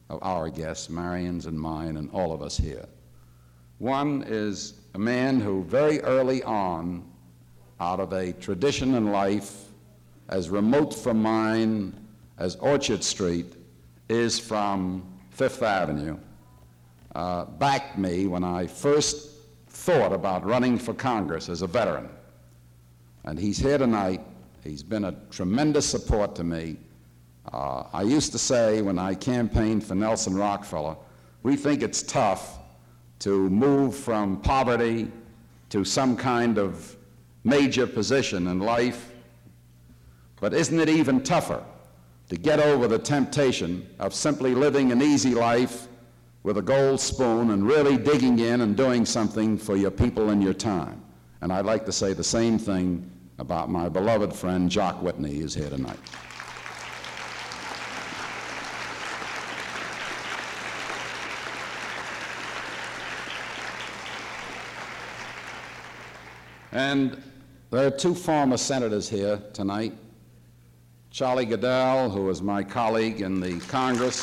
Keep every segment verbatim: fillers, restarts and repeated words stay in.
of our guests, Marion's and mine and all of us here. One is a man who very early on, out of a tradition in life as remote from mine as Orchard Street is from Fifth Avenue, uh, backed me when I first thought about running for Congress as a veteran. And he's here tonight. He's been a tremendous support to me. Uh, I used to say when I campaigned for Nelson Rockefeller, we think it's tough to move from poverty to some kind of major position in life, but isn't it even tougher to get over the temptation of simply living an easy life with a gold spoon and really digging in and doing something for your people and your time? And I'd like to say the same thing about my beloved friend Jock Whitney, who's here tonight. And there are two former senators here tonight. Charlie Goodell, who was my colleague in the Congress,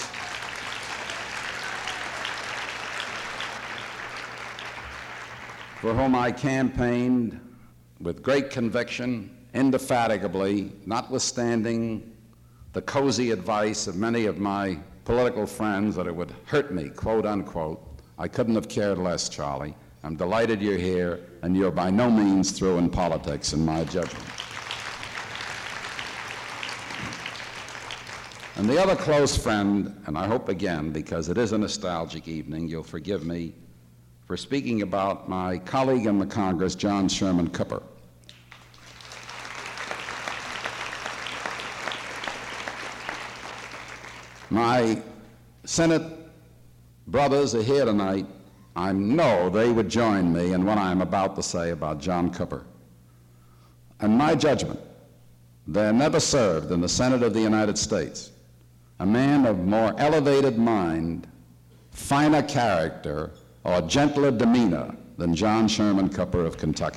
for whom I campaigned with great conviction, indefatigably, notwithstanding the cozy advice of many of my political friends that it would hurt me, quote unquote. I couldn't have cared less, Charlie. I'm delighted you're here, and you're by no means through in politics, in my judgment. And the other close friend, and I hope again, because it is a nostalgic evening, you'll forgive me for speaking about my colleague in the Congress, John Sherman Cooper. My Senate brothers are here tonight. I know they would join me in what I'm about to say about John Cooper. In my judgment, there never served in the Senate of the United States a man of more elevated mind, finer character, or gentler demeanor than John Sherman Cooper of Kentucky.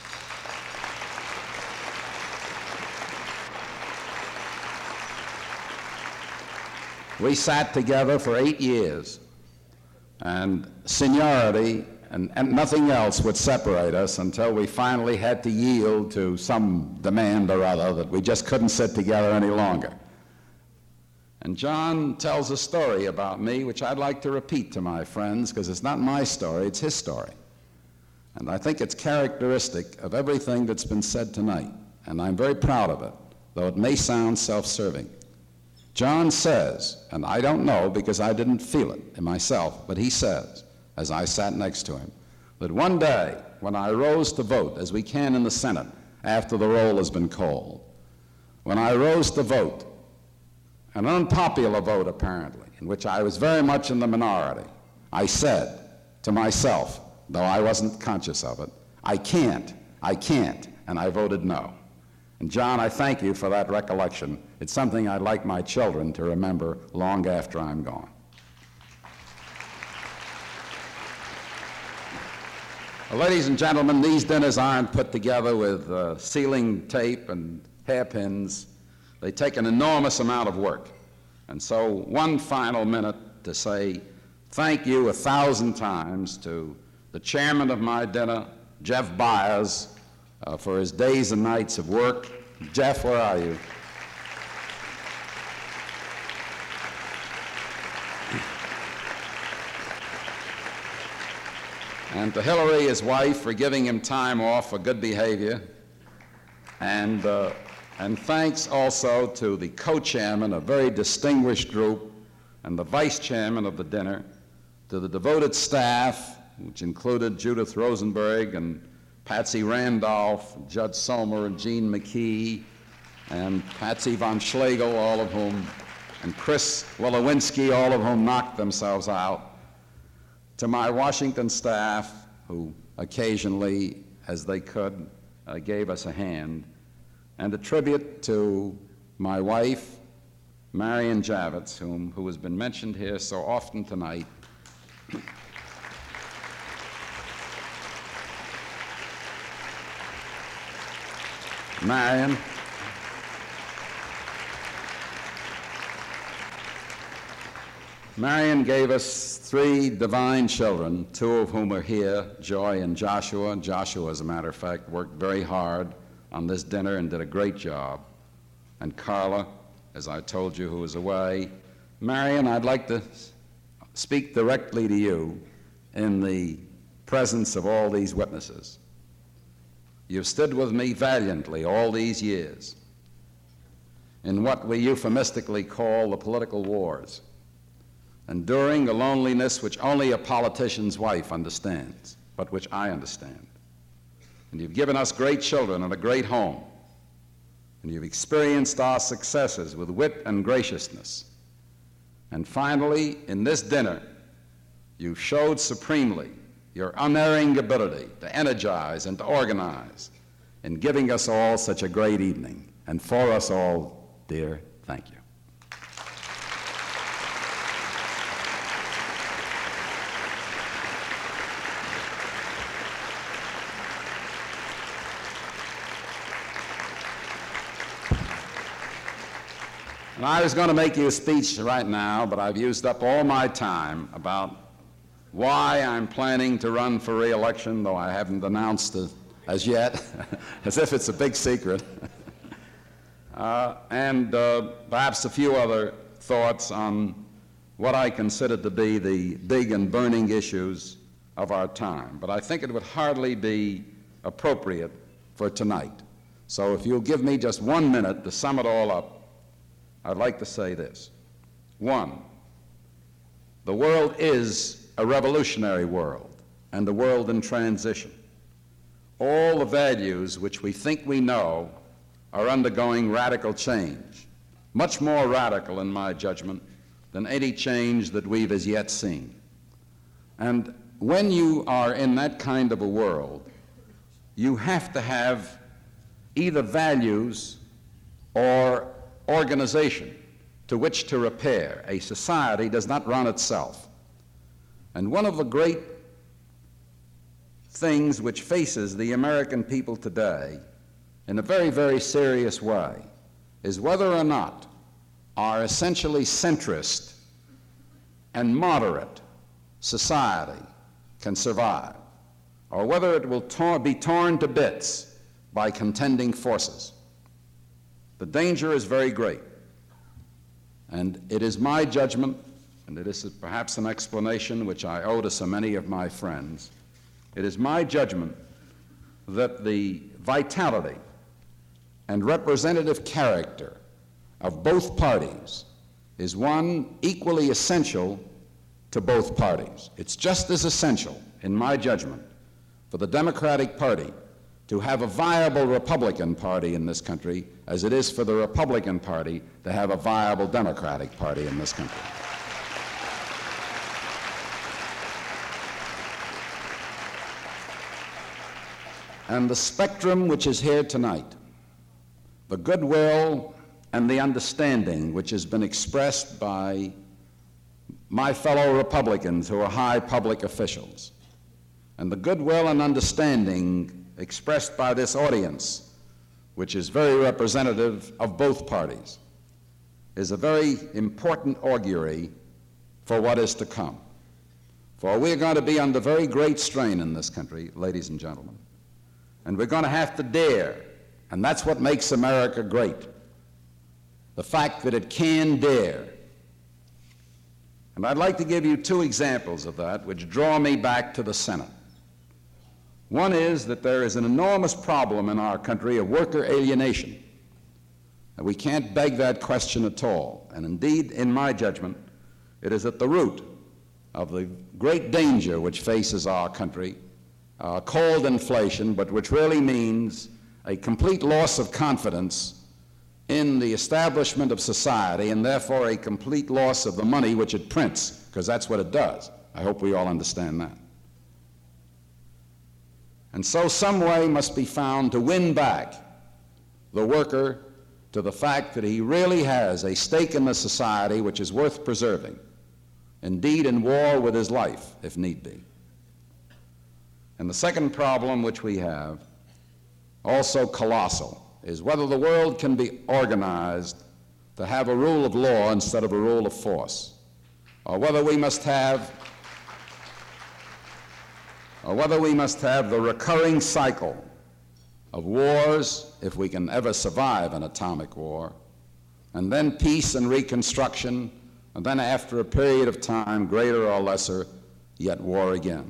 We sat together for eight years, and seniority and, and nothing else would separate us until we finally had to yield to some demand or other that we just couldn't sit together any longer. And John tells a story about me which I'd like to repeat to my friends, because it's not my story, it's his story. And I think it's characteristic of everything that's been said tonight, and I'm very proud of it, though it may sound self-serving. John says, and I don't know because I didn't feel it in myself, but he says, as I sat next to him, that one day when I rose to vote, as we can in the Senate after the roll has been called, when I rose to vote, an unpopular vote apparently, in which I was very much in the minority, I said to myself, though I wasn't conscious of it, I can't, I can't, and I voted no. And John, I thank you for that recollection. It's something I'd like my children to remember long after I'm gone. Well, ladies and gentlemen, these dinners aren't put together with uh, sealing tape and hairpins. They take an enormous amount of work. And so one final minute to say thank you a thousand times to the chairman of my dinner, Jeff Byers, uh, for his days and nights of work. Jeff, where are you? And to Hillary, his wife, for giving him time off for good behavior. And, uh, and thanks also to the co-chairman, a very distinguished group, and the vice chairman of the dinner, to the devoted staff, which included Judith Rosenberg and Patsy Randolph, Judd Somer and Gene McKee, and Patsy von Schlegel, all of whom, and Chris Wolowinski, all of whom knocked themselves out. To my Washington staff, who occasionally, as they could, uh, gave us a hand. And a tribute to my wife, Marion Javits, whom, who has been mentioned here so often tonight. Marion, Marion gave us three divine children, two of whom are here, Joy and Joshua. Joshua, as a matter of fact, worked very hard on this dinner and did a great job. And Carla, as I told you, who was away. Marion, I'd like to speak directly to you in the presence of all these witnesses. You've stood with me valiantly all these years in what we euphemistically call the political wars, enduring a loneliness which only a politician's wife understands, but which I understand. And you've given us great children and a great home, and you've experienced our successes with wit and graciousness. And finally, in this dinner, you showed supremely your unerring ability to energize and to organize in giving us all such a great evening. And for us all, dear, thank you. And I was going to make you a speech right now, but I've used up all my time about why I'm planning to run for re-election, though I haven't announced it as yet, as if it's a big secret. uh, and uh, perhaps a few other thoughts on what I consider to be the big and burning issues of our time. But I think it would hardly be appropriate for tonight. So if you'll give me just one minute to sum it all up, I'd like to say this. One, the world is a revolutionary world and a world in transition. All the values which we think we know are undergoing radical change, much more radical, in my judgment, than any change that we've as yet seen. And when you are in that kind of a world, you have to have either values or organization to which to repair. A society does not run itself. And one of the great things which faces the American people today in a very, very serious way is whether or not our essentially centrist and moderate society can survive, or whether it will tor- be torn to bits by contending forces. The danger is very great, and it is my judgment, and it is perhaps an explanation which I owe to so many of my friends, it is my judgment that the vitality and representative character of both parties is one equally essential to both parties. It's just as essential, in my judgment, for the Democratic Party to have a viable Republican Party in this country as it is for the Republican Party to have a viable Democratic Party in this country. And the spectrum which is here tonight, the goodwill and the understanding which has been expressed by my fellow Republicans who are high public officials, and the goodwill and understanding expressed by this audience, which is very representative of both parties, is a very important augury for what is to come. For we're going to be under very great strain in this country, ladies and gentlemen, and we're going to have to dare, and that's what makes America great, the fact that it can dare. And I'd like to give you two examples of that which draw me back to the Senate. One is that there is an enormous problem in our country of worker alienation. And we can't beg that question at all. And indeed, in my judgment, it is at the root of the great danger which faces our country, uh, called inflation, but which really means a complete loss of confidence in the establishment of society, and therefore a complete loss of the money which it prints, because that's what it does. I hope we all understand that. And so some way must be found to win back the worker to the fact that he really has a stake in the society which is worth preserving, indeed in war with his life, if need be. And the second problem which we have, also colossal, is whether the world can be organized to have a rule of law instead of a rule of force. or whether we must have or whether we must have the recurring cycle of wars, if we can ever survive an atomic war, and then peace and reconstruction, and then after a period of time, greater or lesser, yet war again.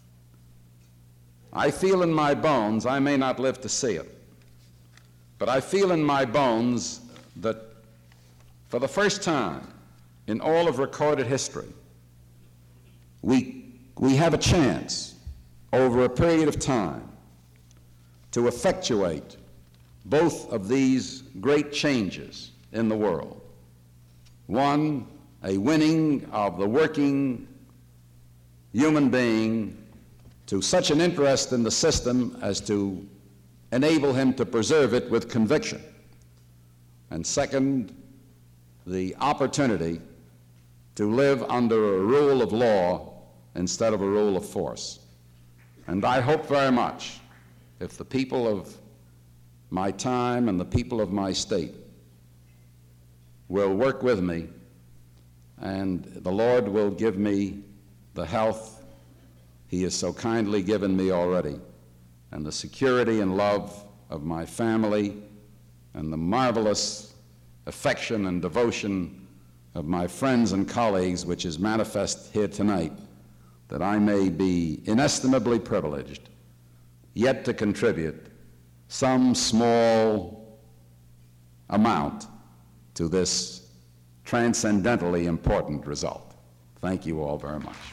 I feel in my bones, I may not live to see it, but I feel in my bones that for the first time in all of recorded history, we, we have a chance over a period of time to effectuate both of these great changes in the world. One, a winning of the working human being to such an interest in the system as to enable him to preserve it with conviction. And second, the opportunity to live under a rule of law instead of a rule of force. And I hope very much, if the people of my time and the people of my state will work with me, and the Lord will give me the health He has so kindly given me already, and the security and love of my family, and the marvelous affection and devotion of my friends and colleagues, which is manifest here tonight, that I may be inestimably privileged yet to contribute some small amount to this transcendently important result. Thank you all very much.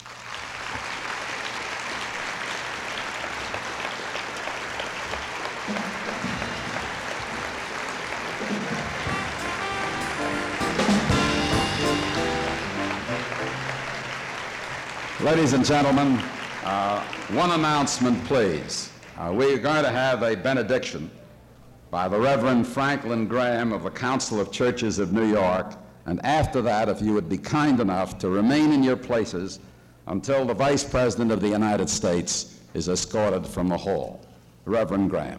Ladies and gentlemen, uh, one announcement, please. Uh, we are going to have a benediction by the Reverend Franklin Graham of the Council of Churches of New York, and after that, if you would be kind enough to remain in your places until the Vice President of the United States is escorted from the hall. Reverend Graham.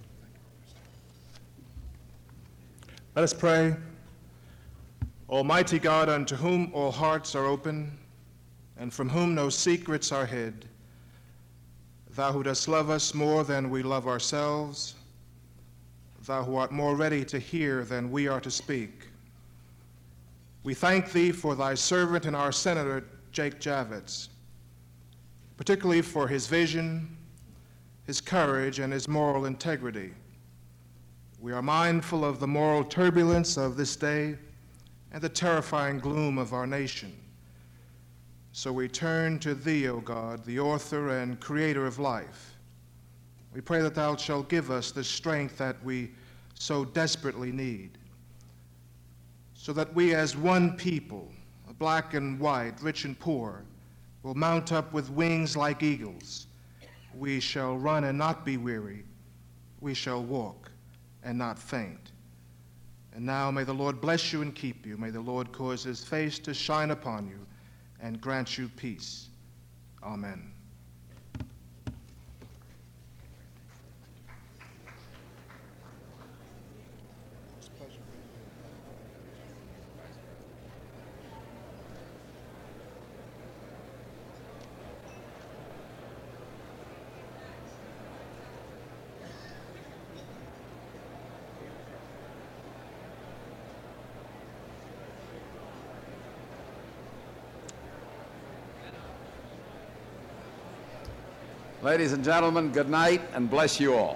Let us pray. Almighty God, unto whom all hearts are open, and from whom no secrets are hid, thou who dost love us more than we love ourselves, thou who art more ready to hear than we are to speak, we thank thee for thy servant and our Senator, Jake Javits, particularly for his vision, his courage, and his moral integrity. We are mindful of the moral turbulence of this day and the terrifying gloom of our nation. So we turn to thee, O God, the author and creator of life. We pray that thou shalt give us the strength that we so desperately need, so that we as one people, black and white, rich and poor, will mount up with wings like eagles. We shall run and not be weary. We shall walk and not faint. And now may the Lord bless you and keep you. May the Lord cause his face to shine upon you and grant you peace. Amen. Ladies and gentlemen, good night and bless you all.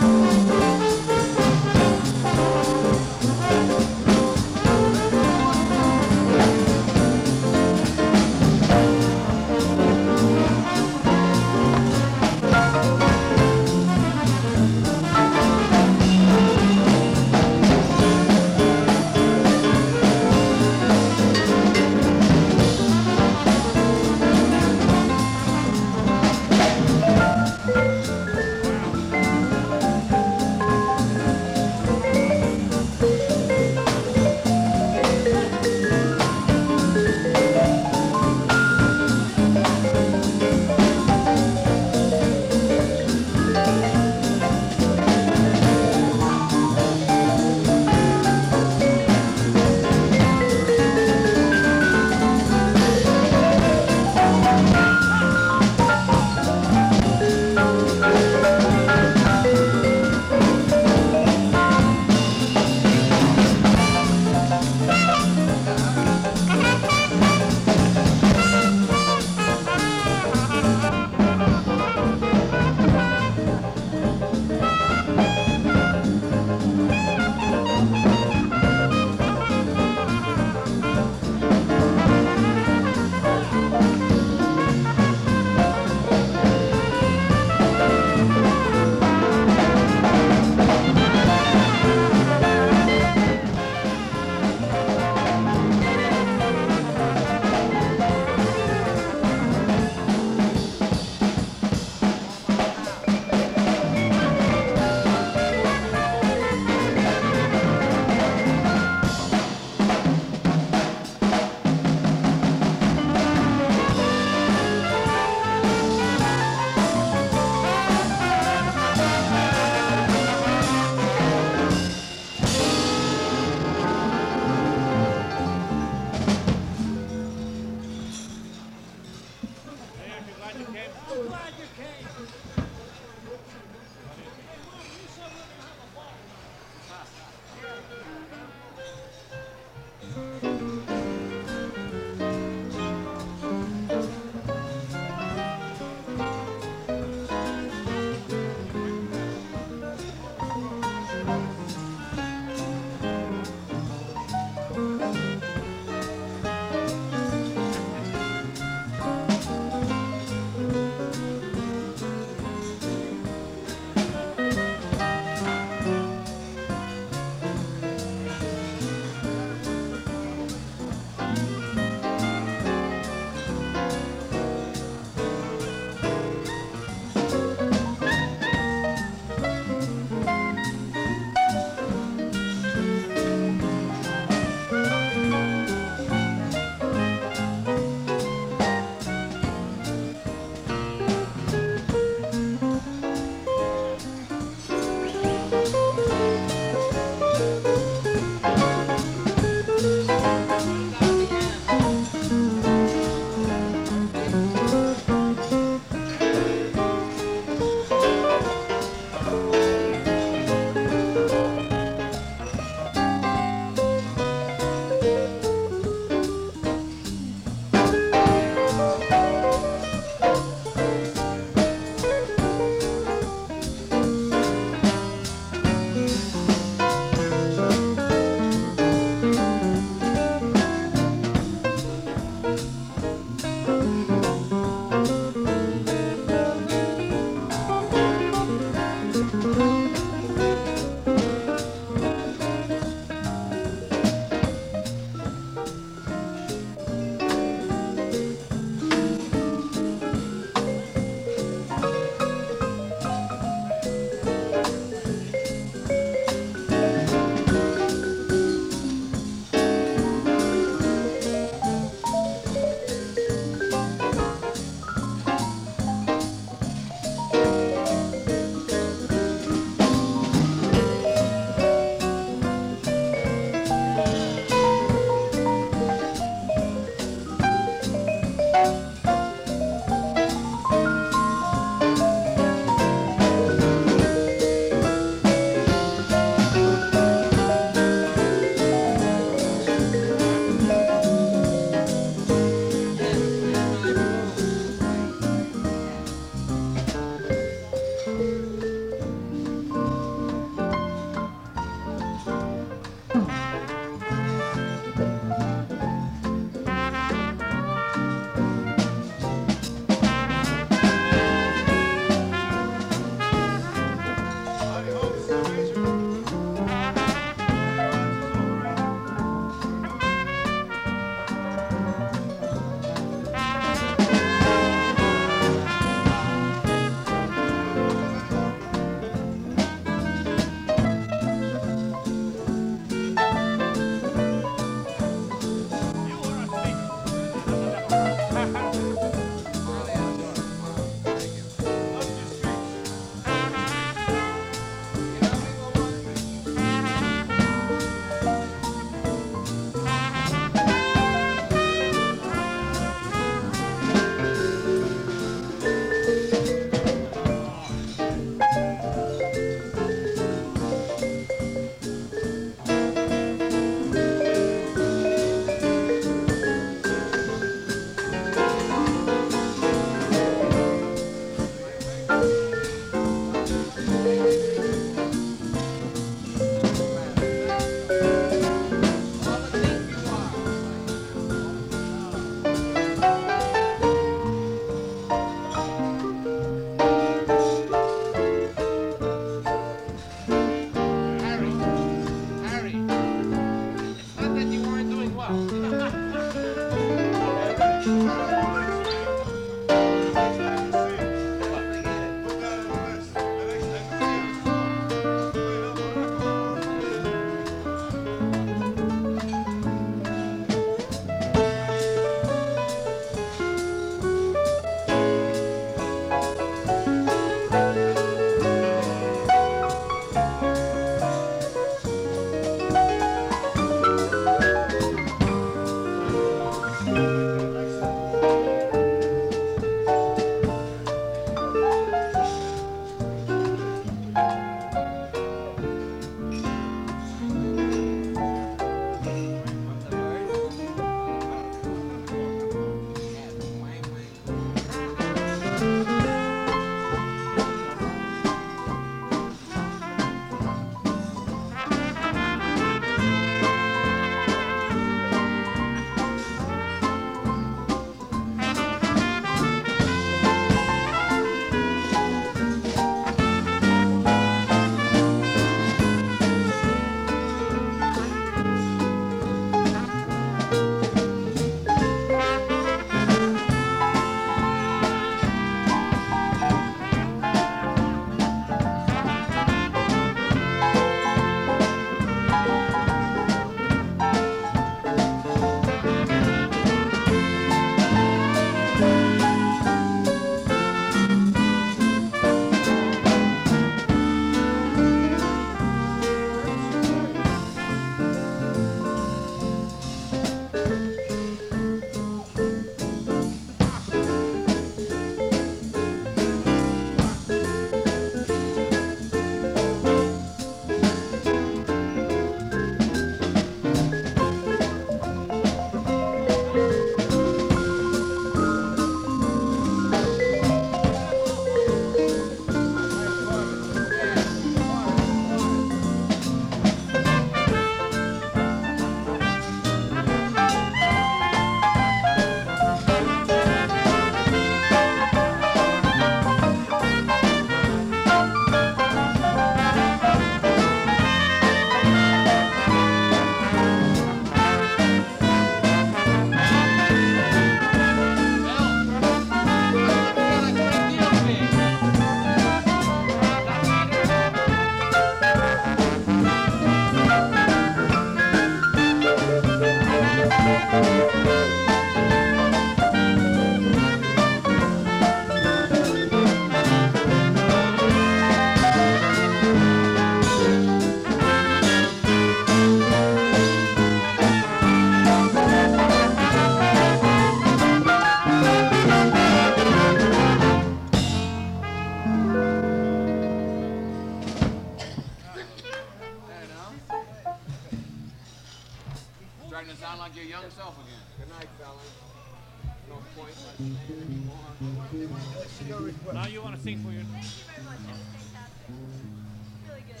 sound like your young self again. Good night, fellas. No point in staying anymore. Now you want to sing for your... Thank you very much. It was fantastic. Really good.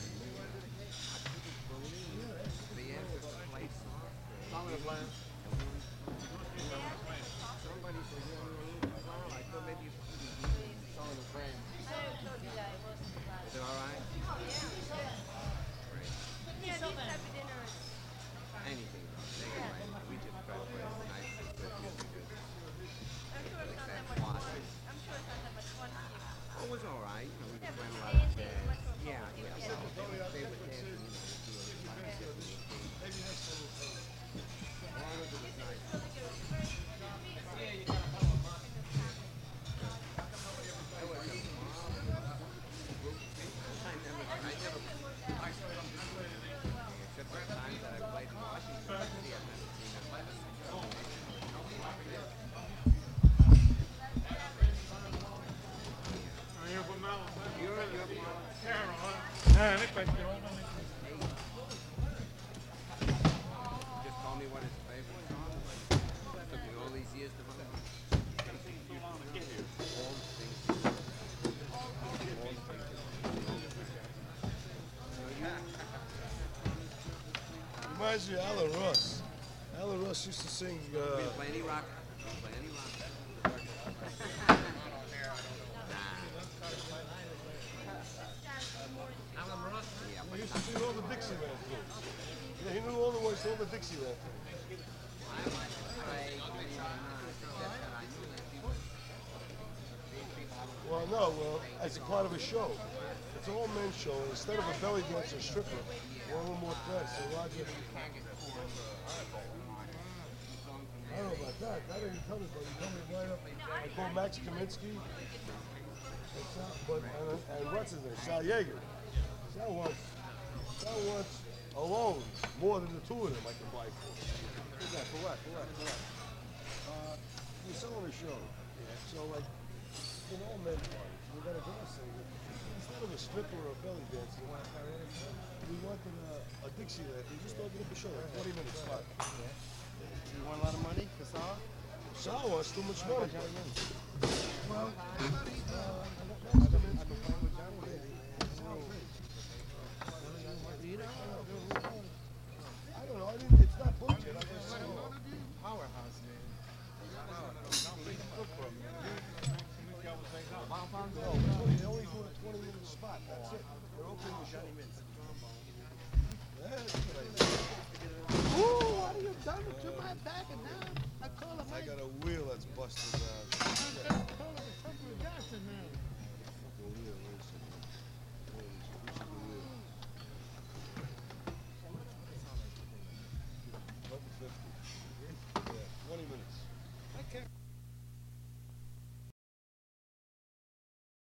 The answer to play soccer. Song of the plan. Somebody said you were a little clown. I thought maybe you saw the plan. I told you that. It wasn't bad. Is it all right? Oh, yeah. Yeah, these type of dinners. Anything. They can write. We just try to play as nice as good as we could. I'm sure it's not that much fun. I'm sure it's not that much fun for you. Oh, it was all right. You know, we Yeah, just but went a lot of dancing, jazz. much more Yeah, fun. yeah. Yeah. So they were, they were dancing, you know, to a lot of different things. All of it was nice. Really good. It was very sweet. I was a mom. I never, I never, except the times that I played in Washington, D C, I've never seen them live. You're your Just told me what his favorite song was. Took me all these years to find out. All the things. All the things. Reminds me of Alan Ross. Alan Ross used to sing. We Uh, didn't play any rock. We didn't play any rock. Alan Ross? Yeah, he but used to sing all the Dixieland tunes. Yeah, he knew all the words to all the Dixieland tunes. I like to play, believe it or not, except that I knew that people, these people would Well, no, well, as a part of a show. It's an all-men's show. And instead of a belly dancer stripper, we're a little more threats. So Roger, can't get caught. I don't know about that. That didn't tell me, but he told me right up. I called Max Kaminsky. And Sal, but, and, and what's his name? Sal Yeager. Sal wants, Sal wants alone more than the two of them I can buy for. Who's that? For what? For what? For what? Uh, we're selling a show. So, like, in all men parties, we got a girl singer. Instead of a stripper or a belly dancer, we wanted a, a Dixieland. We just opened up a show, like forty minute spot. You want a lot of money for Sal? Sal wants too much money. Well, I don't know. I didn't, it's not booked yet. I just said, well, Powerhouse, man. no, twenty, they only do a twenty minute spot. That's it. They're opening the show. Yeah, that's a good idea. Ooh, what have you done to my back and now? I call him I my got a wheel that's busted out. I call him Tucker Johnson now.